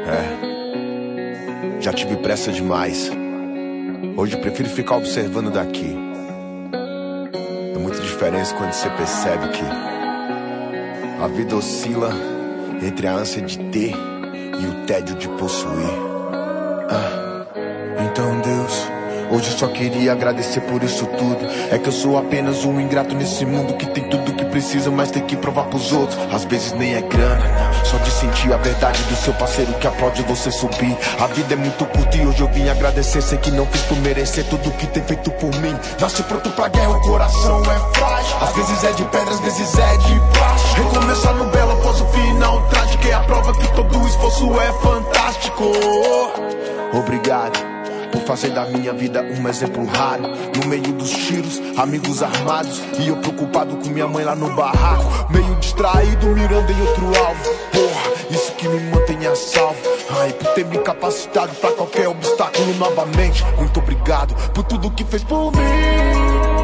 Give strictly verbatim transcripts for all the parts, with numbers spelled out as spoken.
É, já tive pressa demais. Hoje prefiro ficar observando daqui. É muita diferença quando você percebe que a vida oscila entre a ânsia de ter e o tédio de possuir. Ah, então Deus, hoje eu só queria agradecer por isso tudo. É que eu sou apenas um ingrato nesse mundo que tem tudo que precisa, mas tem que provar pros outros. Às vezes nem é grana, não. Só de sentir a verdade do seu parceiro que aplaude você subir. A vida é muito curta e hoje eu vim agradecer. Sei que não fiz por merecer tudo que tem feito por mim. Nasce pronto pra guerra, o coração é frágil. Às vezes é de pedra, às vezes é de plástico. Recomeçar no belo após o final trágico. É a prova que todo esforço é fantástico. Obrigado por fazer da minha vida um exemplo raro. No meio dos tiros, amigos armados, e eu preocupado com minha mãe lá no barraco. Meio distraído, mirando em outro alvo. Porra, isso que me mantém a salvo. Ai, por ter me capacitado pra qualquer obstáculo novamente. Muito obrigado por tudo que fez por mim.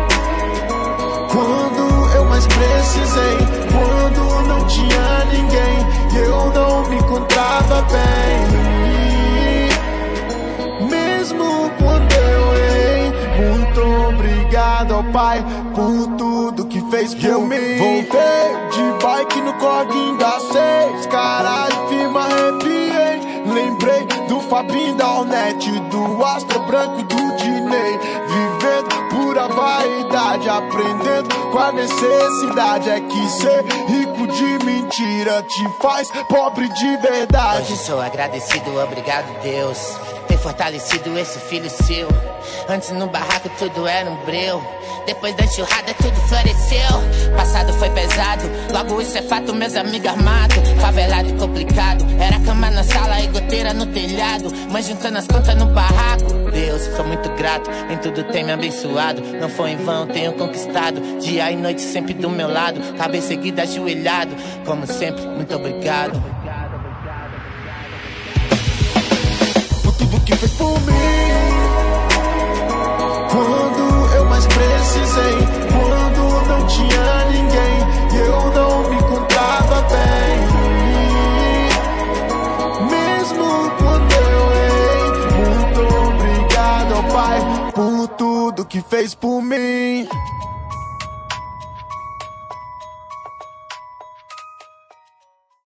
Quando eu mais precisei, quando não tinha ninguém e eu não me encontrava bem. Mesmo quando eu errei, muito obrigado ao Pai por tudo que fez por eu mim. Voltei de bike no corguinho da seis, caralho, firma, arrepiei. Lembrei do Fabinho da Ornette, do Astro Branco e do Dinei. Vivendo pura vaidade, aprendendo com a necessidade. É que ser rico de mentira te faz pobre de verdade. Hoje sou agradecido, obrigado Deus, ter fortalecido esse filho seu. Antes no barraco tudo era um breu, depois da enxurrada tudo floresceu. Passado foi pesado, logo isso é fato, meus amigos armados. Favelado e complicado, era cama na sala e goteira no telhado. Mãe juntando as contas no barraco. Deus, sou muito grato, em tudo tem me abençoado. Não foi em vão, tenho conquistado. Dia e noite sempre do meu lado, cabeça erguida, ajoelhado. Como sempre, muito obrigado por tudo que fez por mim. Quando eu mais precisei, quando não tinha ninguém e eu não me encontrava bem. Mesmo quando eu errei, muito obrigado ao Pai por tudo que fez por mim.